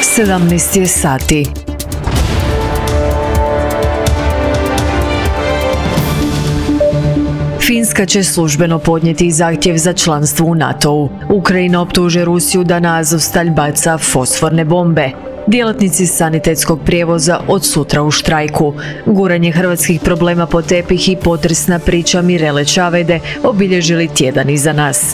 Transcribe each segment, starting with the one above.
17 je sati. Finska će službeno podnijeti zahtjev za članstvo u NATO-u. Ukrajina optužuje Rusiju da na Azovstalj baca fosforne bombe. Djelatnici sanitetskog prijevoza od sutra u štrajku. Guranje hrvatskih problema pod tepih i potresna priča Mirele Čavajde obilježili tjedan iza nas.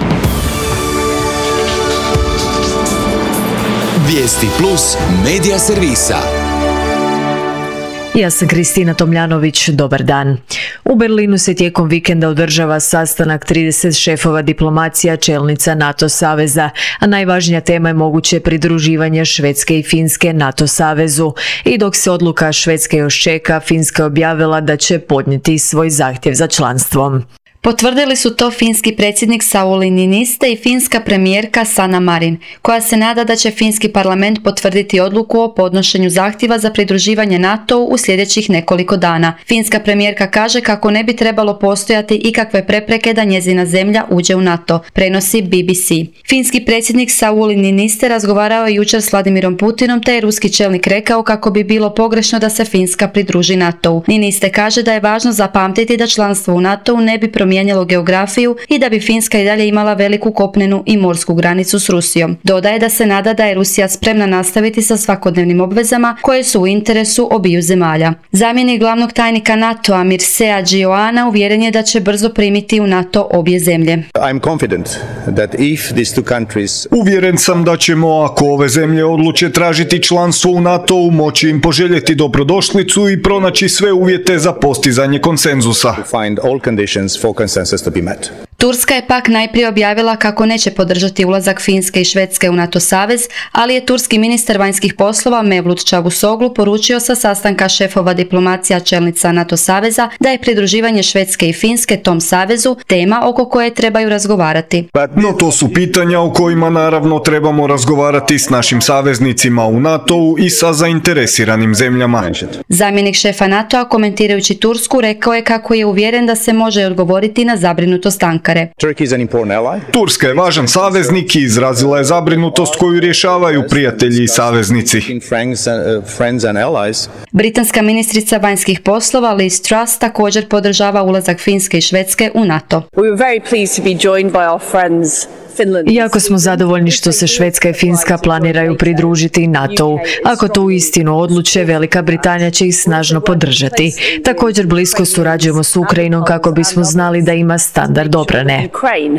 Vijesti plus medija servisa. Ja sam Kristina Tomljanović, dobar dan. U Berlinu se tijekom vikenda održava sastanak 30 šefova diplomacija čelnica NATO saveza, a najvažnija tema je moguće pridruživanje Švedske i Finske NATO savezu. I dok se odluka Švedske još čeka, Finska je objavila da će podnijeti svoj zahtjev za članstvom. Potvrdili su to finski predsjednik Sauli Niinistö i finska premijerka Sanna Marin, koja se nada da će finski parlament potvrditi odluku o podnošenju zahtjeva za pridruživanje NATO-u u sljedećih nekoliko dana. Finska premijerka kaže kako ne bi trebalo postojati ikakve prepreke da njezina zemlja uđe u NATO, prenosi BBC. Finski predsjednik Sauli Niinistö razgovarao je jučer s Vladimirom Putinom, te je ruski čelnik rekao kako bi bilo pogrešno da se Finska pridruži NATO-u. Niinistö kaže da je važno zapamtiti da članstvo u NATO-u ne bi promijenilo geografiju i da bi Finska i dalje imala veliku kopnenu i morsku granicu s Rusijom. Dodaje da se nada da je Rusija spremna nastaviti sa svakodnevnim obvezama koje su u interesu obiju zemalja. Zamjenik glavnog tajnika NATO-a Mircea Gioana uvjeren je da će brzo primiti u NATO obje zemlje. Uvjeren sam da ćemo, ako ove zemlje odluče tražiti članstvo u NATO-u, moći im poželjeti dobrodošlicu i pronaći sve uvjete za postizanje konsenzusa. Turska je pak najprije objavila kako neće podržati ulazak Finske i Švedske u NATO savez, ali je turski ministar vanjskih poslova Mevlut Čavusoglu poručio sa sastanka šefova diplomacija čelnica NATO saveza da je pridruživanje Švedske i Finske tom savezu tema oko koje trebaju razgovarati. No to su pitanja o kojima naravno trebamo razgovarati s našim saveznicima u NATO-u i sa zainteresiranim zemljama. Zamjenik šefa NATO-a komentirajući Tursku rekao je kako je uvjeren da se može odgovoriti na zabrinutost Ankare. Turska je važan saveznik i izrazila je zabrinutost koju rješavaju prijatelji i saveznici. Britanska ministrica vanjskih poslova Liz Truss također podržava ulazak Finske i Švedske u NATO. Jako smo zadovoljni što se Švedska i Finska planiraju pridružiti NATO-u. Ako to uistinu odluče, Velika Britanija će ih snažno podržati. Također blisko surađujemo s Ukrajinom kako bismo znali da ima standard obrane.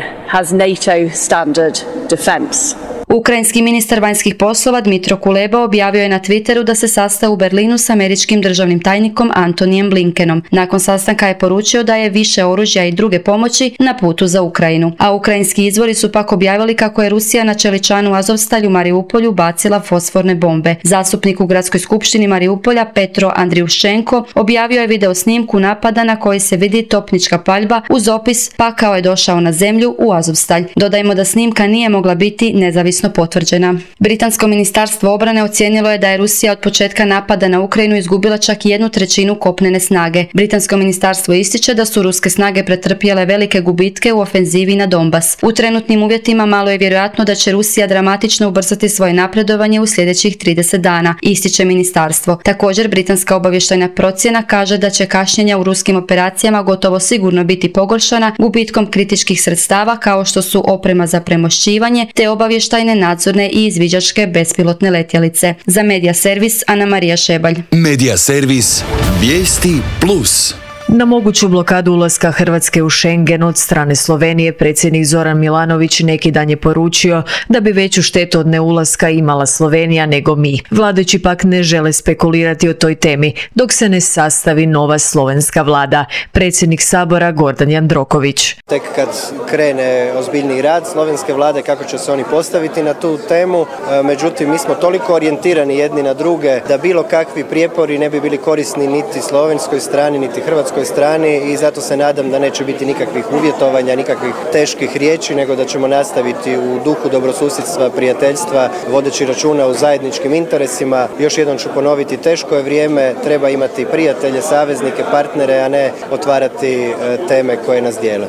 Ukrajinski ministar vanjskih poslova Dmytro Kuleba objavio je na Twitteru da se sastao u Berlinu s američkim državnim tajnikom Antonijem Blinkenom. Nakon sastanka je poručio da je više oružja i druge pomoći na putu za Ukrajinu. A ukrajinski izvori su pak objavili kako je Rusija na čeličanu Azovstalju u Mariupolju bacila fosforne bombe. Zastupnik u gradskoj skupštini Mariupolja Petro Andriušenko objavio je video snimku napada na koji se vidi topnička paljba uz opis pakao je došao na zemlju u Azovstalj. Dodajmo da snimka nije mogla biti nezavisno potvrđena. Britansko ministarstvo obrane ocijenilo je da je Rusija od početka napada na Ukrajinu izgubila čak 1/3 kopnene snage. Britansko ministarstvo ističe da su ruske snage pretrpjele velike gubitke u ofenzivi na Donbas. U trenutnim uvjetima malo je vjerojatno da će Rusija dramatično ubrzati svoje napredovanje u sljedećih 30 dana, ističe ministarstvo. Također, britanska obavještajna procjena kaže da će kašnjenja u ruskim operacijama gotovo sigurno biti pogoršana gubitkom kritičkih sredstava kao što su oprema za premošćivanje te obavještajne, nadzorne i izviđačke bespilotne letjelice. Za Medija servis Ana Marija Šebalj. Medija servis Vijesti plus. Na moguću blokadu ulaska Hrvatske u Schengen od strane Slovenije predsjednik Zoran Milanović neki dan je poručio da bi veću štetu od neulaska imala Slovenija nego mi. Vladajući pak ne žele spekulirati o toj temi dok se ne sastavi nova slovenska vlada. Predsjednik Sabora Gordan Jandroković. Tek kad krene ozbiljniji rad slovenske vlade kako će se oni postaviti na tu temu, međutim mi smo toliko orijentirani jedni na druge da bilo kakvi prijepori ne bi bili korisni niti slovenskoj strani niti hrvatskoj strani i zato se nadam da neće biti nikakvih uvjetovanja, nikakvih teških riječi, nego da ćemo nastaviti u duhu dobrosusjedstva, prijateljstva, vodeći računa o zajedničkim interesima. Još jednom ću ponoviti, teško je vrijeme, treba imati prijatelje, saveznike, partnere, a ne otvarati teme koje nas dijele.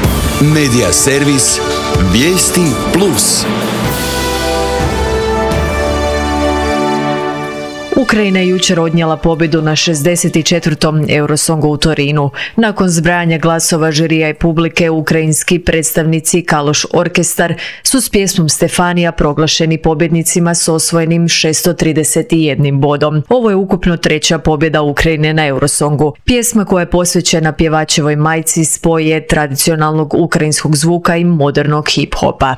Medija servis Vijesti plus. Ukrajina je jučer odnijela pobjedu na 64. Eurosongu u Torinu. Nakon zbrajanja glasova žirija i publike, ukrajinski predstavnici Kalush Orkestar su s pjesmom Stefanija proglašeni pobjednicima s osvojenim 631 bodom. Ovo je ukupno treća pobjeda Ukrajine na Eurosongu. Pjesma koja je posvećena pjevačevoj majci spoj je tradicionalnog ukrajinskog zvuka i modernog hip-hopa.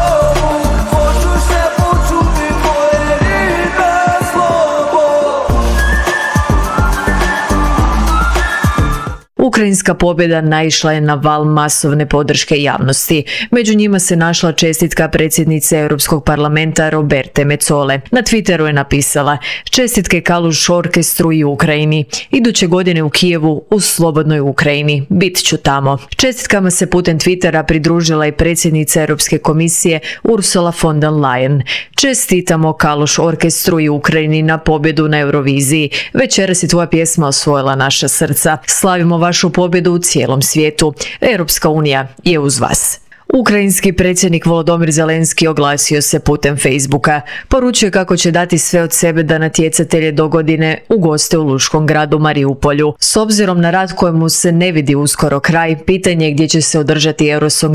Ukrajinska pobjeda naišla je na val masovne podrške javnosti. Među njima se našla čestitka predsjednice Europskog parlamenta Roberte Mecole. Na Twitteru je napisala: čestitke Kalush Orkestru i Ukrajini. Iduće godine u Kijevu, u slobodnoj Ukrajini. Bit ću tamo. Čestitkama se putem Twittera pridružila i predsjednica Europske komisije Ursula von der Leyen. Čestitamo Kalush Orkestru i Ukrajini na pobjedu na Euroviziji. Večeras je tvoja pjesma osvojila naša srca. Slavimo vašu pobjedu u cijelom svijetu. Europska unija je uz vas. Ukrajinski predsjednik Volodymyr Zelenski oglasio se putem Facebooka. Poručuje kako će dati sve od sebe da natjecatelje dogodine ugoste u lučkom gradu Mariupolju. S obzirom na rat kojemu se ne vidi uskoro kraj, pitanje je gdje će se održati Eurosong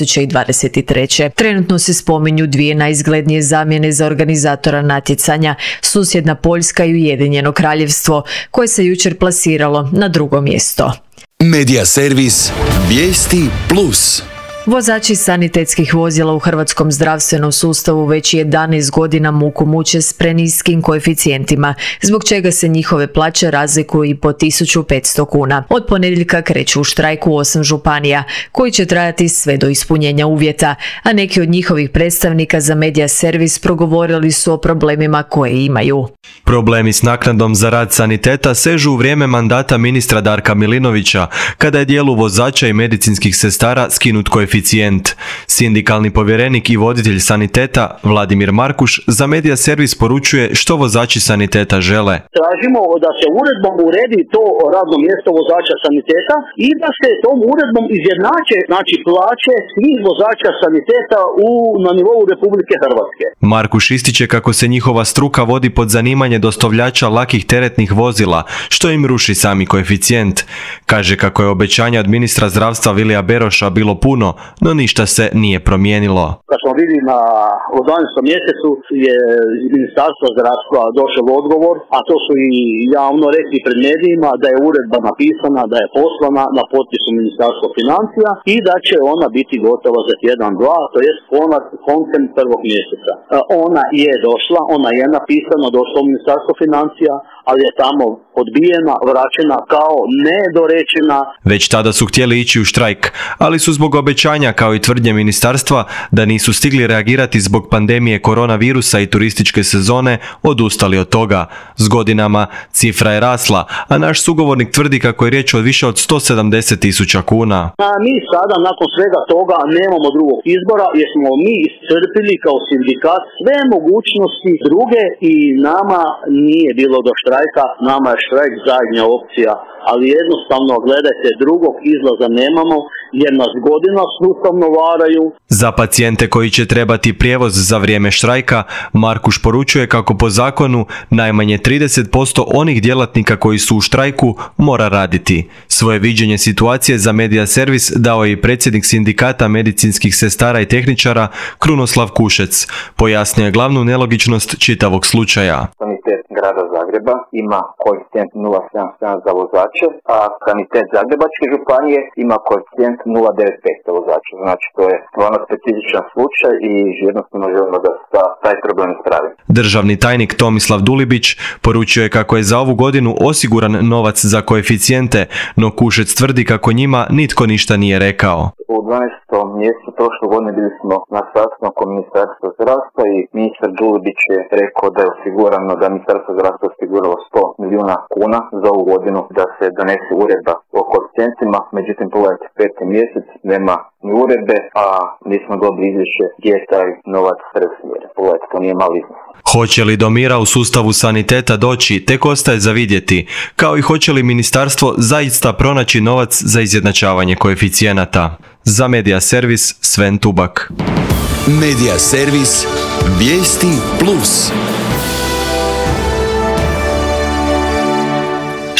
2023. Trenutno se spominju dvije najizglednije zamjene za organizatora natjecanja, susjedna Poljska i Ujedinjeno Kraljevstvo, koje se jučer plasiralo na drugo mjesto. Medija servis Vijesti Plus. Vozači sanitetskih vozila u hrvatskom zdravstvenom sustavu već 11 godina muku muče s preniskim koeficijentima, zbog čega se njihove plaće razlikuju i po 1500 kuna. Od ponedjeljka kreću u štrajk u 8 županija, koji će trajati sve do ispunjenja uvjeta, a neki od njihovih predstavnika za Medija servis progovorili su o problemima koje imaju. Problemi s naknadom za rad saniteta sežu u vrijeme mandata ministra Darka Milinovića, kada je dijelu vozača i medicinskih sestara skinut koeficijent. Sindikalni povjerenik i voditelj saniteta Vladimir Markuš za Medija servis poručuje što vozači saniteta žele. Tražimo da se uredbom uredi to radno mjesto vozača saniteta i da se tom uredbom izjednače plaće svih vozača saniteta na nivou Republike Hrvatske. Markuš ističe kako se njihova struka vodi pod zanimanje dostavljača lakih teretnih vozila, što im ruši sami koeficijent. Kaže kako je obećanje od ministra zdravstva Vilija Beroša bilo puno, no ništa se nije promijenilo. Kad smo vidjeli u 12. mjesecu je iz Ministarstva zdravstva došao odgovor, a to su i javno rekli pred medijima, da je uredba napisana, da je poslana na potpisu Ministarstva financija i da će ona biti gotova za tjedan, dva, to jest koncem 1. mjeseca. Ona je došla, ona je napisana, došla u Ministarstvo financija, ali je tamo odbijena, vraćena kao nedorečena. Već tada su htjeli ići u štrajk, ali su zbog obećanja, kao i tvrdnje ministarstva, da nisu stigli reagirati zbog pandemije koronavirusa i turističke sezone, odustali od toga. S godinama cifra je rasla, a naš sugovornik tvrdi kako je riječ o više od 170.000 kuna. Mi sada, nakon svega toga, nemamo drugog izbora, jer smo mi iscrpili kao sindikat sve mogućnosti druge i nama nije bilo do štrajka, nama je štrajk zadnja opcija, ali jednostavno, gledajte, drugog izlaza nemamo, jer nas godina sustavno varaju. Za pacijente koji će trebati prijevoz za vrijeme štrajka, Markuš poručuje kako po zakonu najmanje 30% onih djelatnika koji su u štrajku mora raditi. Svoje viđenje situacije za Medija servis dao je i predsjednik sindikata medicinskih sestara i tehničara Krunoslav Kušec. Pojasnio je glavnu nelogičnost čitavog slučaja. Sanitet grada Zagreba ima koeficijent 0,77 za vozače, a sanitet Zagrebačke županije ima koeficijent 0,95 za vozače. Znači, to je stvarno specifičan slučaj i jednostavno želimo da se taj problem ispravi. Državni tajnik Tomislav Dulibić poručio je kako je za ovu godinu osiguran novac za koeficijente, no Kušec tvrdi kako njima nitko ništa nije rekao. U 12. mjesecu prošle godine bili smo na sastanku Ministarstva zdravstva i ministar Dulibić je rekao da je osigurano, da Ministarstvo zdravstva osiguralo 100 milijuna kuna za ovu godinu da se donese uredba o koeficijentima, međutim pogledajte 5. mjesec, nema ni uredbe, a nismo dobili izvješće gdje je taj novac preusmjeren. Pogledajte, to nije mali iznos. Hoće li do mira u sustavu saniteta doći, tek ostaje za vidjeti, kao i hoće li ministarstvo zaista pronaći novac za izjednačavanje koeficijenata. Za Medija servis Sven Tubak. Medija servis Vijesti Plus.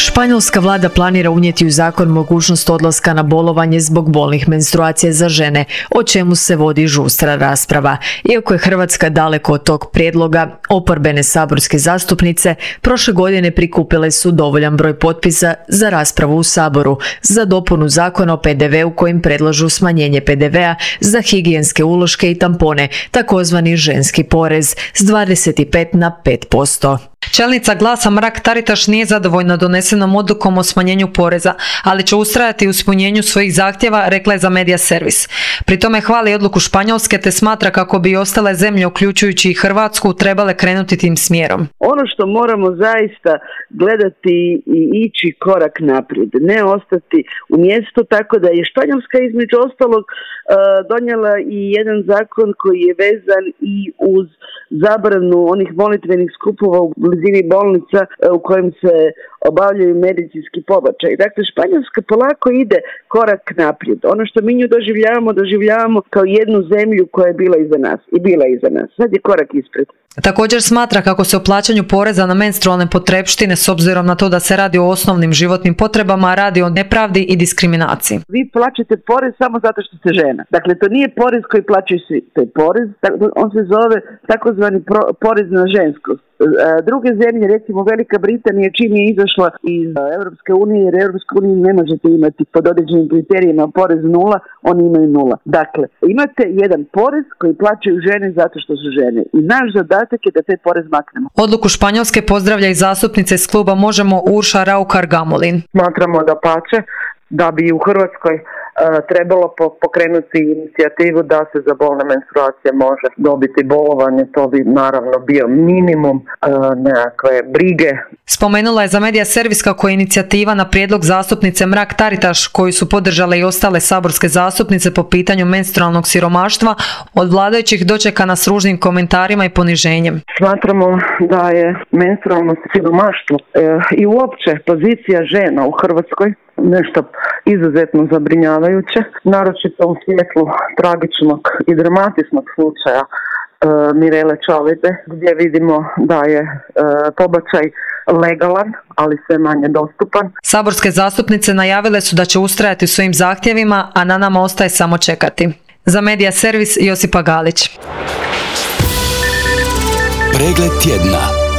Španjolska vlada planira unijeti u zakon mogućnost odlaska na bolovanje zbog bolnih menstruacija za žene, o čemu se vodi žustra rasprava. Iako je Hrvatska daleko od tog prijedloga, oporbene saborske zastupnice prošle godine prikupile su dovoljan broj potpisa za raspravu u Saboru za dopunu zakona o PDV-u kojim predlažu smanjenje PDV-a za higijenske uloške i tampone, takozvani ženski porez, s 25 na 5%. Čelnica Glasa Mrak-Taritaš nije zadovoljna donesenom odlukom o smanjenju poreza, ali će ustrajati u ispunjenju svojih zahtjeva, rekla je za Media Servis. Pri tome hvali odluku Španjolske te smatra kako bi ostale zemlje, uključujući i Hrvatsku, trebale krenuti tim smjerom. Ono što moramo zaista gledati i ići korak naprijed, ne ostati u mjestu, tako da je Španjolska između ostalog donijela i jedan zakon koji je vezan i uz zabranu onih molitvenih skupova u blizini bolnica u kojem se obavljaju medicinski pobačaj. Dakle, Španjolska polako ide korak naprijed. Ono što mi nju doživljavamo kao jednu zemlju koja je bila iza nas i bila iza nas. Sad je korak ispred. Također smatra kako se o plaćanju poreza na menstrualne potrepštine, s obzirom na to da se radi o osnovnim životnim potrebama, radi o nepravdi i diskriminaciji. Vi plaćate porez samo zato što ste žena. Dakle, to nije porez koji plaćaju svi. To je porez, on se zove takozvani porez na ženskost. Druge zemlje, recimo Velika Britanija, čim je izašla iz Europske unije, jer Europske unije ne možete imati pod određenim kriterijima porez nula, oni imaju nula. Dakle, imate jedan porez koji plaćaju žene zato što su žene. I naš zadatak je da taj porez maknemo. Odluku Španjolske pozdravlja i zastupnica iz kluba Možemo Urša Raukar-Gamulin. Smatramo da pače da bi u Hrvatskoj trebalo pokrenuti inicijativu da se za bolne menstruacije može dobiti bolovanje. To bi naravno bio minimum nekakve brige. Spomenula je za Media Servis kako je inicijativa na prijedlog zastupnice Mrak-Taritaš, koju su podržale i ostale saborske zastupnice po pitanju menstrualnog siromaštva, od vladajućih dočekana s ružnim komentarima i poniženjem. Smatramo da je menstrualno siromaštvo i uopće pozicija žena u Hrvatskoj nešto izuzetno zabrinjavajuće, naročito u svjetlu tragičnog i dramatičnog slučaja Mirele Čavajde, gdje vidimo da je pobačaj legalan, ali sve manje dostupan. Saborske zastupnice najavile su da će ustrajati u svojim zahtjevima, a na nama ostaje samo čekati. Za Media Servis Josipa Galić. Pregled tjedna.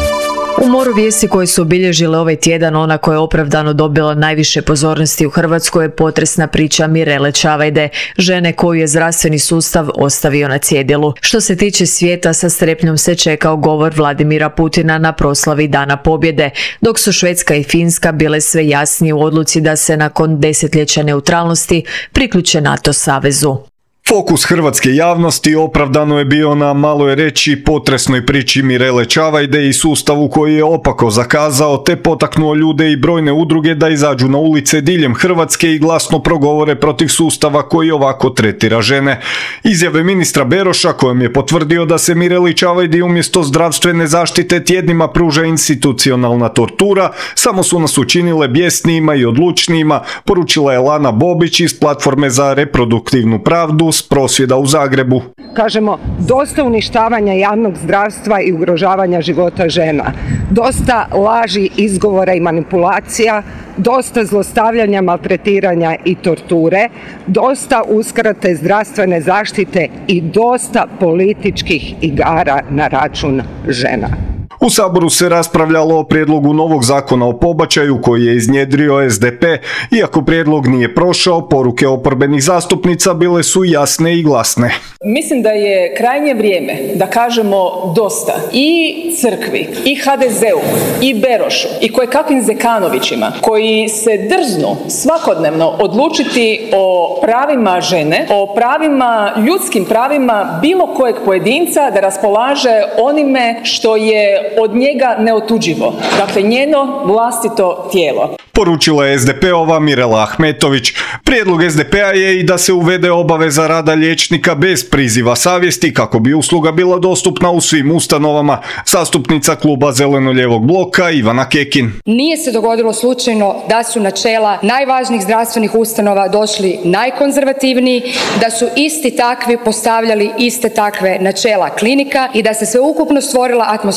U moru vijesti koje su obilježile ovaj tjedan, ona koja je opravdano dobila najviše pozornosti u Hrvatskoj je potresna priča Mirele Čavajde, žene koju je zdravstveni sustav ostavio na cjedilu. Što se tiče svijeta, sa strepnjom se čekao govor Vladimira Putina na proslavi Dana pobjede, dok su Švedska i Finska bile sve jasnije u odluci da se nakon desetljeća neutralnosti priključe NATO savezu. Fokus hrvatske javnosti opravdano je bio na, malo je reći, potresnoj priči Mirele Čavajde i sustavu koji je opako zakazao te potaknuo ljude i brojne udruge da izađu na ulice diljem Hrvatske i glasno progovore protiv sustava koji ovako tretira žene. Izjave ministra Beroša kojom je potvrdio da se Mireli Čavajdi umjesto zdravstvene zaštite tjednima pruža institucionalna tortura, samo su nas učinile bijesnijima i odlučnijima, poručila je Lana Bobić iz Platforme za reproduktivnu pravdu s prosvjeda u Zagrebu. Kažemo, dosta uništavanja javnog zdravstva i ugrožavanja života žena. Dosta laži, izgovora i manipulacija, dosta zlostavljanja, maltretiranja i torture, dosta uskrate zdravstvene zaštite i dosta političkih igara na račun žena. U Saboru se raspravljalo o prijedlogu novog zakona o pobačaju koji je iznjedrio SDP. Iako prijedlog nije prošao, poruke oporbenih zastupnica bile su jasne i glasne. Mislim da je krajnje vrijeme da kažemo dosta i crkvi, i HDZ-u, i Berošu, i kojekakvim Zekanovićima koji se drznu svakodnevno odlučiti o pravima žene, o pravima, ljudskim pravima bilo kojeg pojedinca da raspolaže onime što je od njega neotuđivo, dakle njeno vlastito tijelo. Poručila je SDP-ova Mirela Ahmetović. Prijedlog SDP-a je i da se uvede obaveza rada liječnika bez priziva savjesti kako bi usluga bila dostupna u svim ustanovama. Zastupnica kluba Zeleno-lijevog bloka Ivana Kekin. Nije se dogodilo slučajno da su na čela najvažnijih zdravstvenih ustanova došli najkonzervativniji, da su isti takvi postavljali iste takve načela klinika i da se sveukupno stvorila atmosfera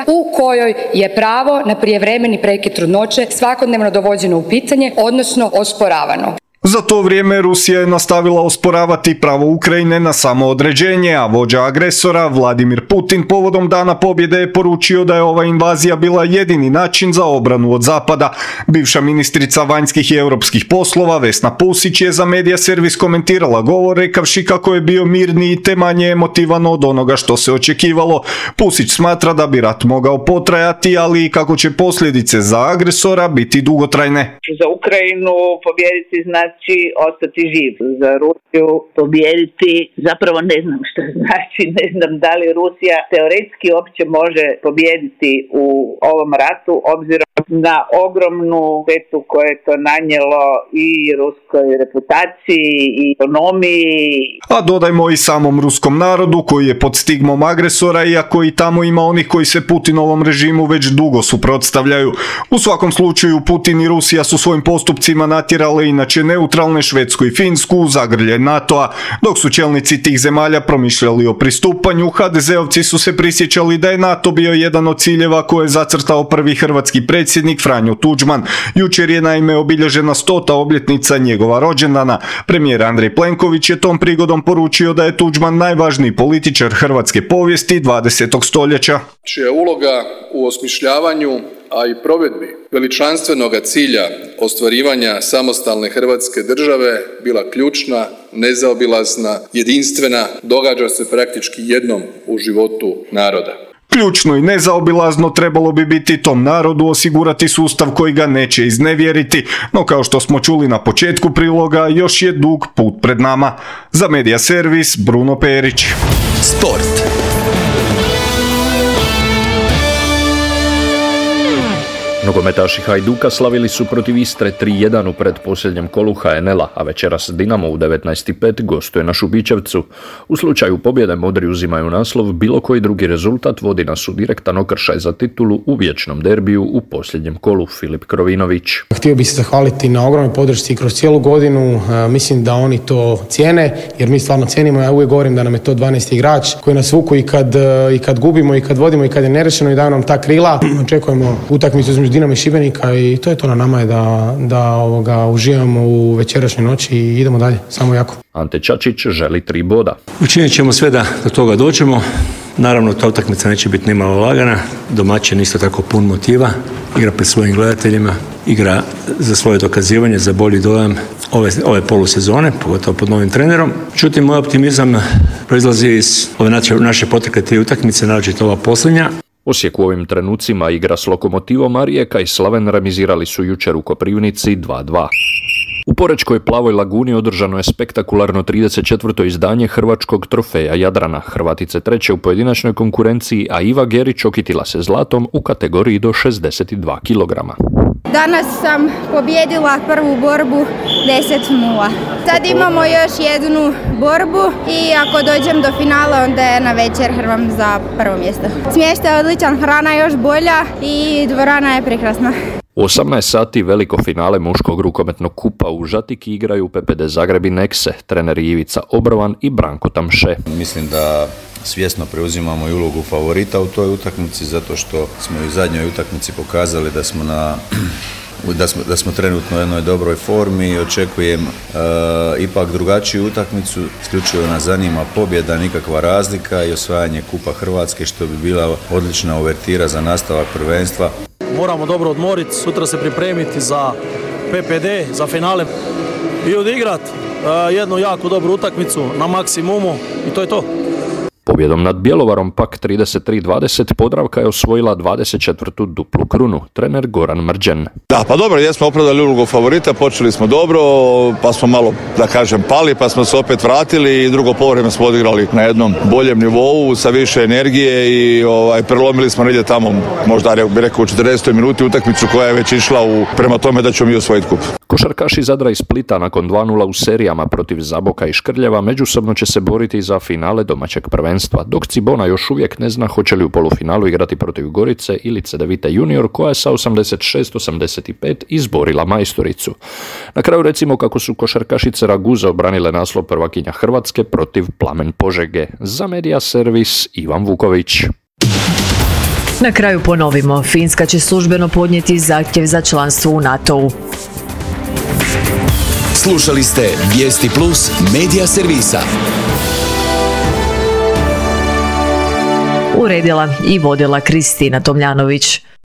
u kojoj je pravo na prijevremeni prekid trudnoće svakodnevno dovođeno u pitanje, odnosno osporavano. Za to vrijeme Rusija je nastavila osporavati pravo Ukrajine na samoodređenje, a vođa agresora Vladimir Putin povodom Dana pobjede je poručio da je ova invazija bila jedini način za obranu od Zapada. Bivša ministrica vanjskih i europskih poslova Vesna Pusić je za Medija Servis komentirala govor rekavši kako je bio mirniji te manje emotivan od onoga što se očekivalo. Pusić smatra da bi rat mogao potrajati, ali i kako će posljedice za agresora biti dugotrajne. Za Ukrajinu pobijediti znači ostati živ. Za Rusiju pobijediti zapravo ne znam što znači. Ne znam da li Rusija teoretski uopće može pobijediti u ovom ratu, obzirom na ogromnu štetu koje je to nanijelo i ruskoj reputaciji i ekonomiji. A dodajmo i samom ruskom narodu koji je pod stigmom agresora, iako i tamo ima onih koji se Putinovom režimu već dugo suprotstavljaju. U svakom slučaju Putin i Rusija su svojim postupcima natjerale inače neutralne Švedsku i Finsku u zagrljaj NATO-a. Dok su čelnici tih zemalja promišljali o pristupanju, HDZ-ovci su se prisjećali da je NATO bio jedan od ciljeva koje je zacrtao prvi hrvatski predsjednik Franjo Tuđman. Jučer je naime obilježena 100. obljetnica njegova rođendana. Premijer Andrej Plenković je tom prigodom poručio da je Tuđman najvažniji političar hrvatske povijesti 20. stoljeća. Čija uloga u osmišljavanju, a i provedbi veličanstvenoga cilja ostvarivanja samostalne Hrvatske države bila ključna, nezaobilazna, jedinstvena, događa se praktički jednom u životu naroda. Ključno i nezaobilazno trebalo bi biti tom narodu osigurati sustav koji ga neće iznevjeriti, no kao što smo čuli na početku priloga, još je dug put pred nama. Za Medija Servis, Bruno Perić. Sport. Nogometaši Hajduka slavili su protiv Istre 3-1 u predposljednjem kolu HNL-a, a večeras Dinamo u 19:05 gostuje na Šubićevcu. U slučaju pobjede Modri uzimaju naslov, bilo koji drugi rezultat vodi nas u direktan okršaj za titulu u vječnom derbiju u posljednjem kolu. Filip Krovinović. Htio bih se zahvaliti na ogromnoj podršci kroz cijelu godinu. Mislim da oni to cijene, jer mi stvarno cijenimo. Ja uvijek govorim da nam je to 12. igrač koji nas vuku i kad gubimo i kad vodimo i kad je nerešeno i daju nam ta krila. Očekujemo utakmicu između Dinamo i Šibenika i to je to, na nama je da uživamo u večerašnjoj noći i idemo dalje, samo jako. Ante Čačić želi 3 boda. Učinit ćemo sve da do toga dođemo. Naravno, ta utakmica neće biti nimalo lagana. Domaćin isto tako pun motiva. Igra pred svojim gledateljima, igra za svoje dokazivanje, za bolji dojam ove polusezone, pogotovo pod novim trenerom. Međutim, moj optimizam proizlazi iz ove naše protekle 3 utakmice, naročito ova posljednja. Osijek u ovim trenucima igra s Lokomotivom, a Rijeka i Slaven remizirali su jučer u Koprivnici 2:2. U Porečkoj Plavoj laguni održano je spektakularno 34. izdanje Hrvačkog trofeja Jadrana. Hrvatice treće u pojedinačnoj konkurenciji, a Iva Gerić okitila se zlatom u kategoriji do 62 kg. Danas sam pobjedila prvu borbu 10:0. Sad imamo još jednu borbu i ako dođem do finala onda je na večer hrvam za prvo mjesto. Smještaj je odličan, hrana je još bolja i dvorana je prekrasna. U 18 sati veliko finale muškog rukometnog kupa u Žatiki igraju PPD Zagreb i Nekse, treneri Ivica Obrovan i Branko Tamše. Mislim da svjesno preuzimamo i ulogu favorita u toj utakmici, zato što smo i u zadnjoj utakmici pokazali da smo trenutno u jednoj dobroj formi i očekujem ipak drugačiju utakmicu. Isključivo nas zanima pobjeda, nikakva razlika i osvajanje Kupa Hrvatske, što bi bila odlična uvertira za nastavak prvenstva. Moramo dobro odmoriti, sutra se pripremiti za PPD, za finale i odigrati jednu jako dobru utakmicu na maksimumu i to je to. Pobjedom nad Bjelovarom pak 33-20 Podravka je osvojila 24. duplu krunu, trener Goran Mrđen. Da, pa dobro, jesmo opravdali ulogu favorita, počeli smo dobro, pa smo malo, da kažem, pali, pa smo se opet vratili i drugo poluvreme smo odigrali na jednom boljem nivou, sa više energije i prelomili smo negdje tamo, možda bih rekao u 40. minuti utakmicu koja je već išla prema tome da ćemo mi osvojiti kup. Košarkaši Zadra i Splita nakon 2:0 u serijama protiv Zaboka i Škrljeva međusobno će se boriti za finale domaćeg prvenstva, dok Cibona još uvijek ne zna hoće li u polufinalu igrati protiv Gorice ili Cedevita Junior koja je sa 86-85 izborila majstoricu. Na kraju recimo kako su košarkašice Raguza obranile naslov prvakinja Hrvatske protiv Plamen Požege. Za Medija Servis Ivan Vuković. Na kraju ponovimo, Finska će službeno podnijeti zahtjev za članstvo u NATO-u. Slušali ste Vijesti Plus medija servisa. Uredila i vodila Kristina Tomljanović.